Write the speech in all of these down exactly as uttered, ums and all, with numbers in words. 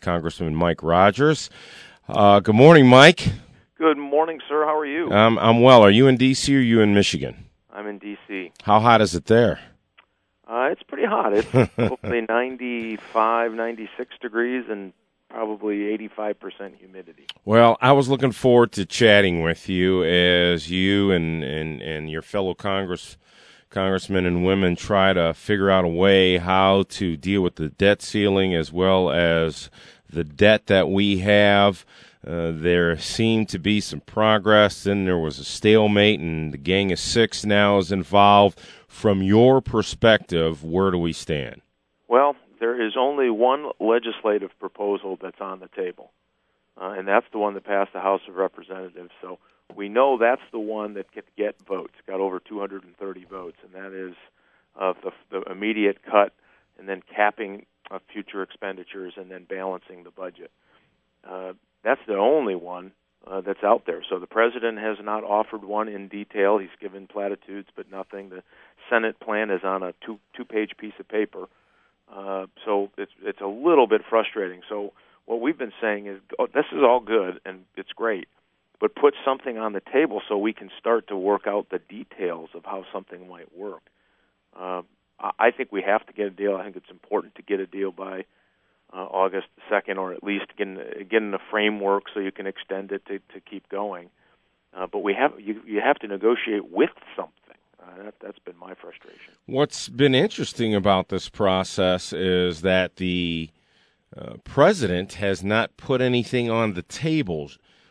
Congressman Mike Rogers. Uh, good morning, Mike. Good morning, sir. How are you? Um, I'm well. Are you in D C or are you in Michigan? I'm in D C. How hot is it there? Uh, it's pretty hot. It's hopefully ninety-five, ninety-six degrees and probably eighty-five percent humidity. Well, I was looking forward to chatting with you as you and, and, and your fellow Congress congressmen and women try to figure out a way how to deal with the debt ceiling as well as the debt that we have. Uh, there seemed to be some progress, then there was a stalemate, and the Gang of Six now is involved. From your perspective, where do we stand? Well, there is only one legislative proposal that's on the table, uh, and that's the one that passed the House of Representatives. So we know that's the one that could get votes, got over two hundred thirty votes, and that is uh, the, the immediate cut and then capping of future expenditures and then balancing the budget. Uh, that's the only one uh, that's out there. So the president has not offered one in detail. He's given platitudes, but nothing. The Senate plan is on a two, two-page piece of paper. Uh, so it's it's a little bit frustrating. So what we've been saying is, oh, this is all good and it's great, but put something on the table so we can start to work out the details of how something might work. Uh, I think we have to get a deal. I think it's important to get a deal by uh, August second, or at least get in, get in a framework so you can extend it to, to keep going. Uh, but we have you, you have to negotiate with something. Uh, that, that's been my frustration. What's been interesting about this process is that the uh, president has not put anything on the table.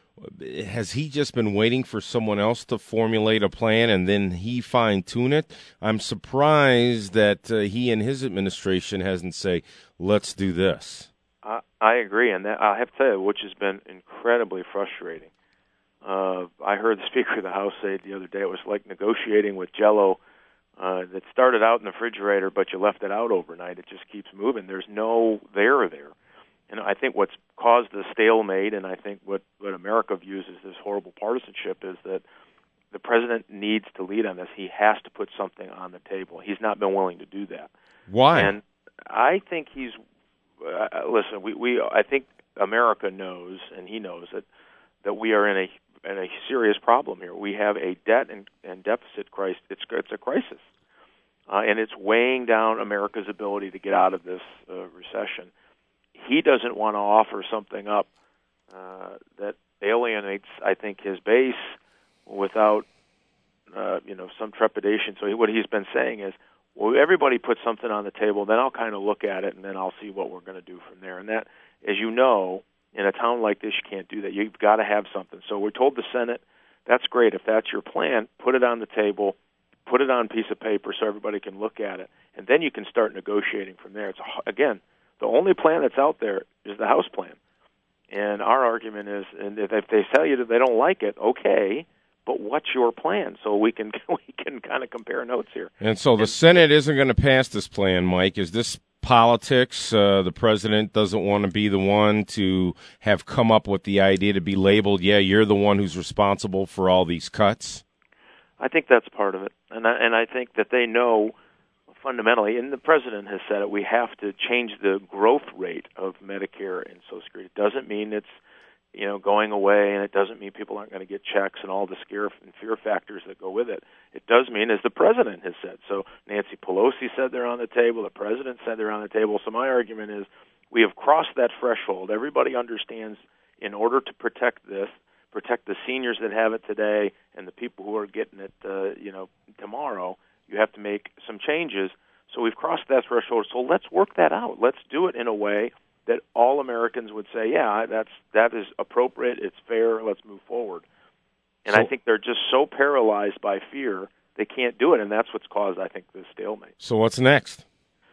Has he just been waiting for someone else to formulate a plan and then he fine-tune it? I'm surprised that uh, he and his administration hasn't said, let's do this. I, I agree, and that, I have to tell you, which has been incredibly frustrating. Uh, I heard the Speaker of the House say the other day it was like negotiating with Jell-O uh, that started out in the refrigerator, but you left it out overnight. It just keeps moving. There's no there there. And I think what's caused the stalemate, and I think what, what America views as this horrible partisanship, is that the president needs to lead on this. He has to put something on the table. He's not been willing to do that. Why? And I think he's uh, listen. We, we I think America knows, and he knows that that we are in a in a serious problem here. We have a debt and, and deficit crisis. It's it's a crisis, uh, and it's weighing down America's ability to get out of this uh, recession. He doesn't want to offer something up uh, that alienates, I think, his base without, uh, you know, some trepidation. So he, what he's been saying is, well, everybody put something on the table, then I'll kind of look at it, and then I'll see what we're going to do from there. And that, as you know, in a town like this, you can't do that. You've got to have something. So we're told the Senate, that's great. If that's your plan, put it on the table, put it on a piece of paper so everybody can look at it, and then you can start negotiating from there. It's again, the only plan that's out there is the House plan. And our argument is, and if they tell you that they don't like it, okay, but what's your plan? So we can we can kind of compare notes here. And so the Senate isn't going to pass this plan, Mike. Is this politics? Uh, the president doesn't want to be the one to have come up with the idea to be labeled, yeah, you're the one who's responsible for all these cuts? I think that's part of it. And I, and I think that they know fundamentally, and the president has said it, we have to change the growth rate of Medicare and Social Security. It doesn't mean it's, you know, going away, and it doesn't mean people aren't going to get checks and all the scare and fear factors that go with it. It does mean, as the president has said. So Nancy Pelosi said they're on the table. The president said they're on the table. So my argument is we have crossed that threshold. Everybody understands in order to protect this, protect the seniors that have it today and the people who are getting it, uh, you know, tomorrow, you have to make some changes. So we've crossed that threshold. So let's work that out. Let's do it in a way that all Americans would say, yeah, that's that is appropriate, it's fair, let's move forward. And so, I think they're just so paralyzed by fear, they can't do it, and that's what's caused, I think, this stalemate. So what's next?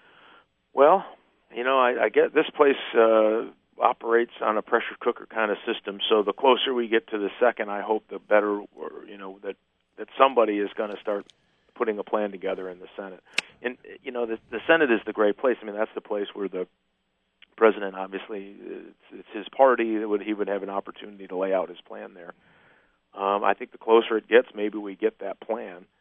Well, you know, I, I get this place uh, operates on a pressure cooker kind of system, so the closer we get to the second, I hope the better, or, you know, that, that somebody is going to start putting a plan together in the Senate. And, you know, the, the Senate is the great place. I mean, that's the place where the president, obviously, it's, it's his party. That would, he would have an opportunity to lay out his plan there. Um, I think the closer it gets, maybe we get that plan.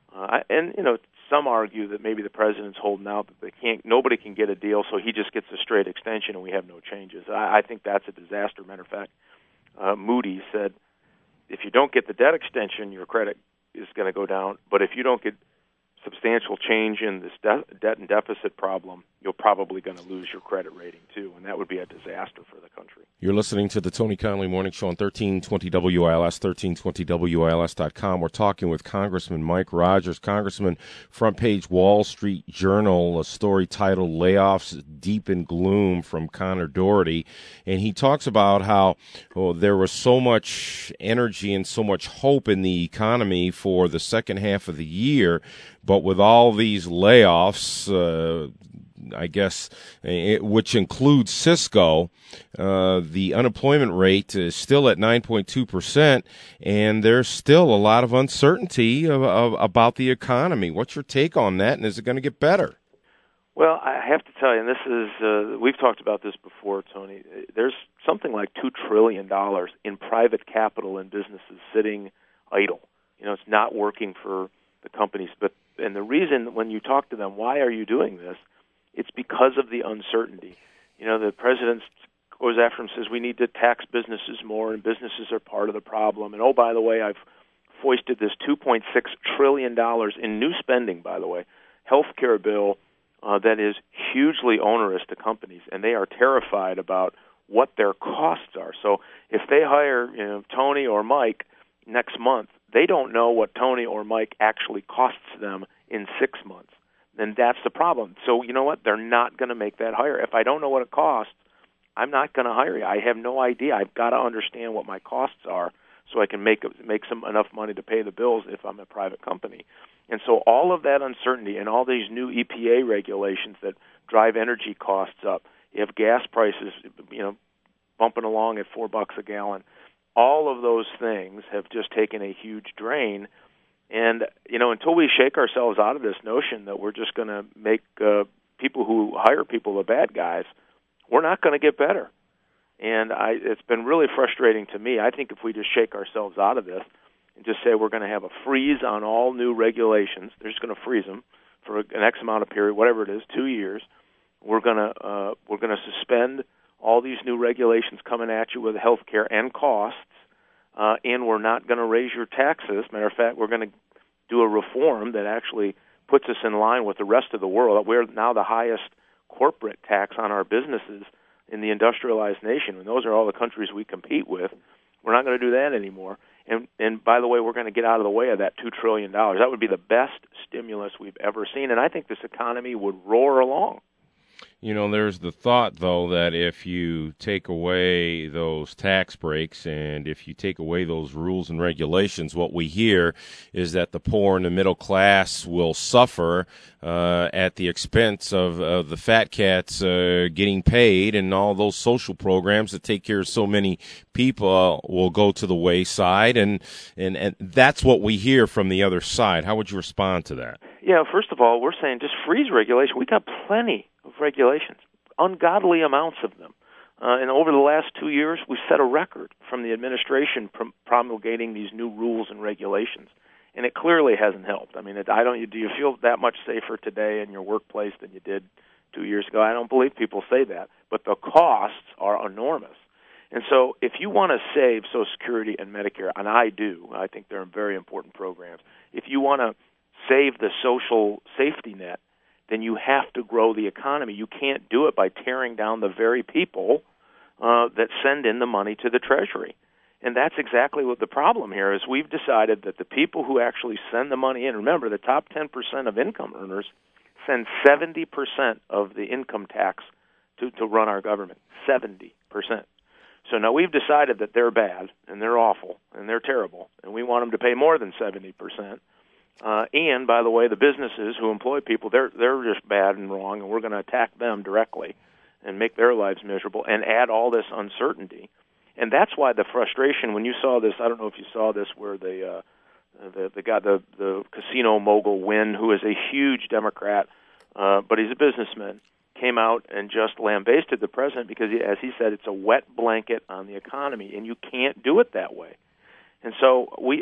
Uh, and, you know, some argue that maybe the president's holding out, that they can't, nobody can get a deal, so he just gets a straight extension and we have no changes. I, I think that's a disaster. Matter of fact, uh, Moody's said, if you don't get the debt extension, your credit is going to go down. But if you don't get substantial change in this de- debt and deficit problem, you're probably going to lose your credit rating too, and that would be a disaster for the country. You're listening to the Tony Connolly Morning Show on thirteen twenty W I L S, thirteen twenty W I L S dot com. We're talking with Congressman Mike Rogers. Congressman, front page Wall Street Journal, a story titled Layoffs Deep in Gloom from Connor Doherty. And he talks about how oh, there was so much energy and so much hope in the economy for the second half of the year, but with all these layoffs, uh, I guess, it, which includes Cisco, uh, the unemployment rate is still at nine point two percent, and there's still a lot of uncertainty of, of, about the economy. What's your take on that, and is it going to get better? Well, I have to tell you, and this is, uh, we've talked about this before, Tony, there's something like two trillion dollars in private capital in businesses sitting idle. You know, it's not working for the companies. But and the reason, when you talk to them, why are you doing this? It's because of the uncertainty. You know, the president goes after them, says we need to tax businesses more, and businesses are part of the problem. And, oh, by the way, I've foisted this two point six trillion dollars in new spending, by the way, health care bill uh, that is hugely onerous to companies, and they are terrified about what their costs are. So if they hire, you know, Tony or Mike next month, they don't know what Tony or Mike actually costs them in six months. Then that's the problem. So you know what? They're not going to make that hire. If I don't know what it costs, I'm not going to hire you. I have no idea. I've got to understand what my costs are so I can make make some enough money to pay the bills if I'm a private company. And so all of that uncertainty and all these new E P A regulations that drive energy costs up, you have gas prices, you know, bumping along at four bucks a gallon. All of those things have just taken a huge drain. And, you know, until we shake ourselves out of this notion that we're just going to make uh, people who hire people the bad guys, we're not going to get better. And I, it's been really frustrating to me. I think if we just shake ourselves out of this and just say we're going to have a freeze on all new regulations, they're just going to freeze them for an X amount of period, whatever it is, two years. We're going to uh, we're going to suspend all these new regulations coming at you with health care and costs. Uh, and we're not going to raise your taxes. Matter of fact, we're going to do a reform that actually puts us in line with the rest of the world. We're now the highest corporate tax on our businesses in the industrialized nation, and those are all the countries we compete with. We're not going to do that anymore. And, and by the way, we're going to get out of the way of that two trillion dollars. That would be the best stimulus we've ever seen, and I think this economy would roar along. You know, there's the thought, though, that if you take away those tax breaks and if you take away those rules and regulations, what we hear is that the poor and the middle class will suffer uh, at the expense of, of the fat cats uh, getting paid, and all those social programs that take care of so many people will go to the wayside, and, and, and that's what we hear from the other side. How would you respond to that? Yeah, first of all, we're saying just freeze regulation. We got plenty of regulations, ungodly amounts of them. Uh, and over the last two years, we've set a record from the administration prom- promulgating these new rules and regulations, and it clearly hasn't helped. I mean, it, I don't. Do you feel that much safer today in your workplace than you did two years ago? I don't believe people say that, but the costs are enormous. And so if you want to save Social Security and Medicare, and I do, I think they're very important programs, if you want to save the social safety net, then you have to grow the economy. You can't do it by tearing down the very people uh, that send in the money to the Treasury. And that's exactly what the problem here is. We've decided that the people who actually send the money in, remember, the top ten percent of income earners send seventy percent of the income tax to, to run our government, seventy percent. So now we've decided that they're bad, and they're awful, and they're terrible, and we want them to pay more than seventy percent. Uh, and, by the way, the businesses who employ people, they're they're just bad and wrong, and we're going to attack them directly and make their lives miserable and add all this uncertainty. And that's why the frustration, when you saw this, I don't know if you saw this, where the uh, the, the guy, the, the casino mogul Wynn, who is a huge Democrat, uh, but he's a businessman, came out and just lambasted the president because, he, as he said, it's a wet blanket on the economy, and you can't do it that way. And so we,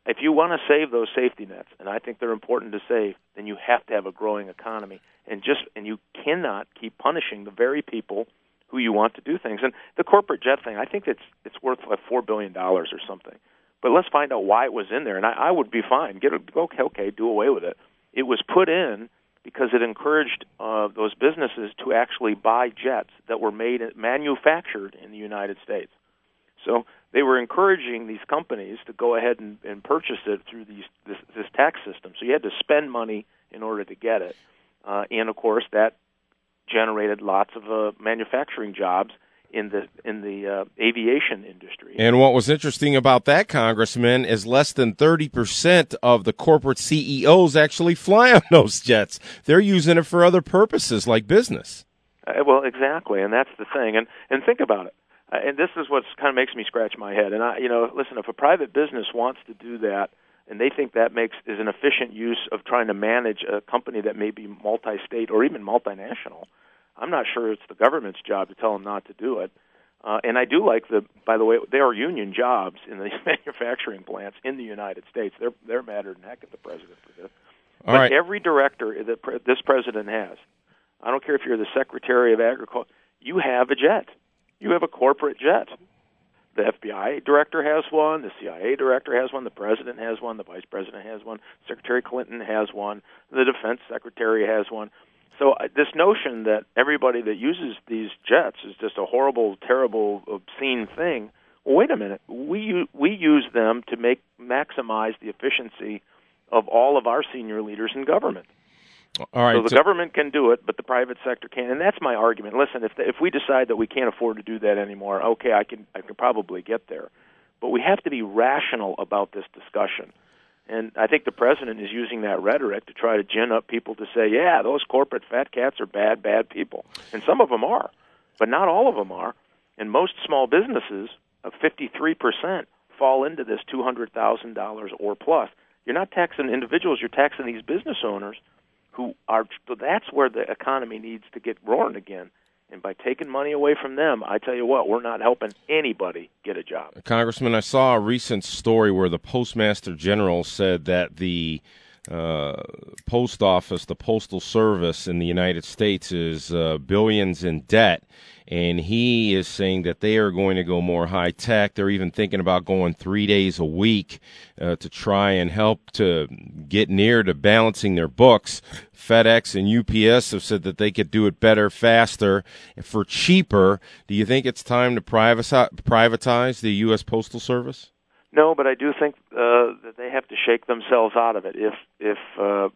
if you want to save those safety nets, and I think they're important to save, then you have to have a growing economy, and just and you cannot keep punishing the very people who you want to do things. And the corporate jet thing, I think it's it's worth like four billion dollars or something. But let's find out why it was in there, and I, I would be fine. Get a, okay, okay, do away with it. It was put in because it encouraged uh, those businesses to actually buy jets that were made manufactured in the United States. So they were encouraging these companies to go ahead and, and purchase it through these, this, this tax system. So you had to spend money in order to get it. Uh, and, of course, that generated lots of uh, manufacturing jobs in the in the uh, aviation industry. And what was interesting about that, Congressman, is less than thirty percent of the corporate C E Os actually fly on those jets. They're using it for other purposes like business. Uh, well, exactly, and that's the thing. And and think about it. Uh, and this is what kind of makes me scratch my head. And I, you know, listen, if a private business wants to do that, and they think that makes is an efficient use of trying to manage a company that may be multi-state or even multinational, I'm not sure it's the government's job to tell them not to do it. Uh, and I do like the, by the way, there are union jobs in these manufacturing plants in the United States. They're they're madder than heck at the president for this. All but right. Every director that pre- this president has, I don't care if you're the Secretary of Agriculture, you have a jet. You have a corporate jet. The F B I director has one, the C I A director has one, the president has one, the vice president has one, Secretary Clinton has one, the defense secretary has one. So uh, this notion that everybody that uses these jets is just a horrible, terrible, obscene thing, well, wait a minute. We, we use them to make maximize the efficiency of all of our senior leaders in government. All right, so the so- government can do it, but the private sector can't, and that's my argument. Listen, if the, if we decide that we can't afford to do that anymore, okay, I can I can probably get there, but we have to be rational about this discussion. And I think the president is using that rhetoric to try to gin up people to say, yeah, those corporate fat cats are bad, bad people, and some of them are, but not all of them are. And most small businesses, of fifty-three percent, fall into this two hundred thousand dollars or plus. You're not taxing individuals; you're taxing these business owners. Who are, that's where the economy needs to get roaring again. And by taking money away from them, I tell you what, we're not helping anybody get a job. Congressman, I saw a recent story where the Postmaster General said that the uh, post office, the Postal Service in the United States is uh, billions in debt. And he is saying that they are going to go more high-tech. They're even thinking about going three days a week uh, to try and help to get near to balancing their books. FedEx and U P S have said that they could do it better, faster, for cheaper. Do you think it's time to privatize the U S. Postal Service? No, but I do think uh, that they have to shake themselves out of it. If, if uh,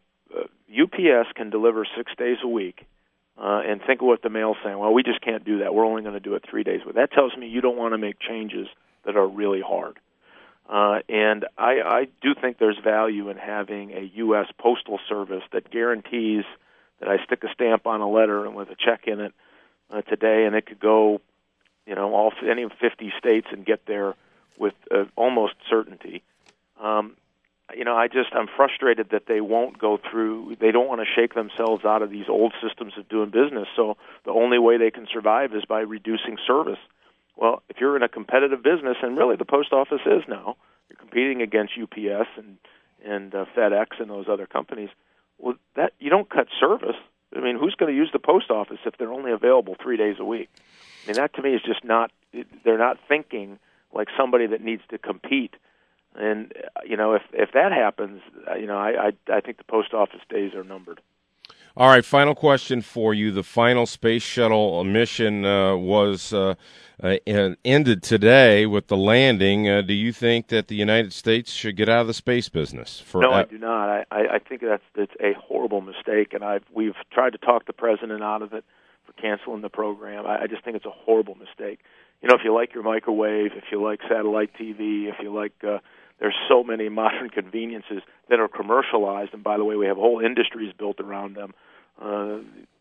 U P S can deliver six days a week, Uh, and think of what the mail's saying. Well, we just can't do that. We're only going to do it three days. But that tells me you don't want to make changes that are really hard. Uh, and I, I do think there's value in having a U S. Postal Service that guarantees that I stick a stamp on a letter and with a check in it uh, today, and it could go, you know, all any of fifty states and get there with uh, almost certainty. Um, You know, I just, I'm frustrated that they won't go through, they don't want to shake themselves out of these old systems of doing business, so the only way they can survive is by reducing service. Well, if you're in a competitive business, and really the post office is now, you're competing against U P S and, and uh, FedEx and those other companies, well, that you don't cut service. I mean, who's going to use the post office if they're only available three days a week? I mean, that to me is just not, they're not thinking like somebody that needs to compete. And, you know, if if that happens, you know, I, I I think the post office days are numbered. All right, final question for you. The final space shuttle mission uh, was uh, uh, ended today with the landing. Uh, do you think that the United States should get out of the space business? For no, I do not. I, I think that's that's a horrible mistake, and I've we've tried to talk the president out of it for canceling the program. I, I just think it's a horrible mistake. You know, if you like your microwave, if you like satellite T V, if you like uh, there's so many modern conveniences that are commercialized, and by the way, we have whole industries built around them. Uh,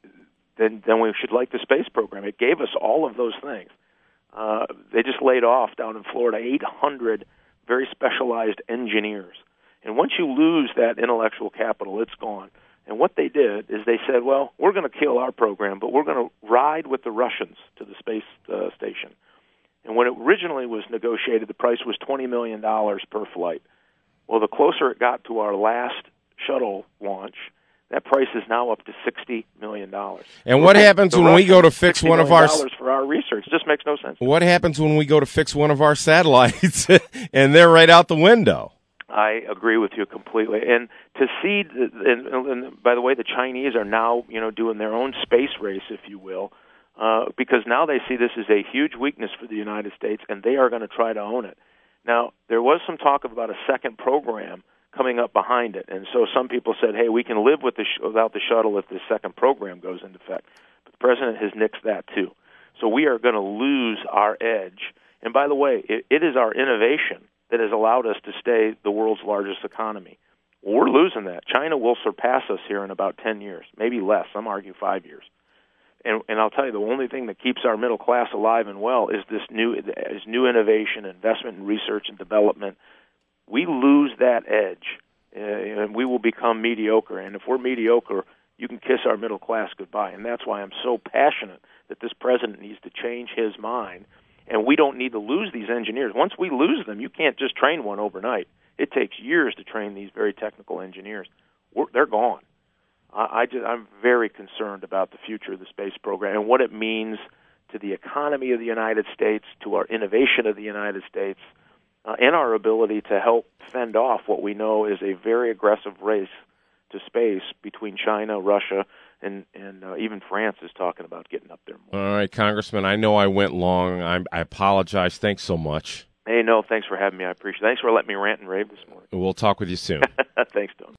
then, then we should like the space program. It gave us all of those things. Uh, they just laid off down in Florida eight hundred very specialized engineers, and once you lose that intellectual capital, it's gone. And what they did is they said, "Well, we're going to kill our program, but we're going to ride with the Russians to the space uh, station." And when it originally was negotiated, the price was twenty million dollars per flight. Well, the closer it got to our last shuttle launch, that price is now up to sixty million dollars. And what happens when we go to fix one of our dollars for our research? It just makes no sense. What happens when we go to fix one of our satellites and they're right out the window? I agree with you completely. And to see, and, and by the way, the Chinese are now, you know, doing their own space race, if you will, uh, because now they see this as a huge weakness for the United States, and they are going to try to own it. Now, there was some talk about a second program coming up behind it, and so some people said, hey, we can live with the sh- without the shuttle if the second program goes into effect. But the president has nixed that, too. So we are going to lose our edge. And by the way, it, it is our innovation that has allowed us to stay the world's largest economy. Well, we're losing that. China will surpass us here in about ten years, maybe less. Some argue five years. And, and I'll tell you, the only thing that keeps our middle class alive and well is this new, is new innovation, investment in research and development. We lose that edge, uh, and we will become mediocre. And if we're mediocre, you can kiss our middle class goodbye. And that's why I'm so passionate that this president needs to change his mind. And we don't need to lose these engineers. Once we lose them, you can't just train one overnight. It takes years to train these very technical engineers. We're, they're gone. I, I just, I'm very concerned about the future of the space program and what it means to the economy of the United States, to our innovation of the United States, uh, and our ability to help fend off what we know is a very aggressive race to space between China, Russia, and and uh, even France is talking about getting up there more. All right, Congressman, I know I went long. I, I apologize. Thanks so much. Hey, no, thanks for having me. I appreciate it. Thanks for letting me rant and rave this morning. We'll talk with you soon. Thanks, Tony.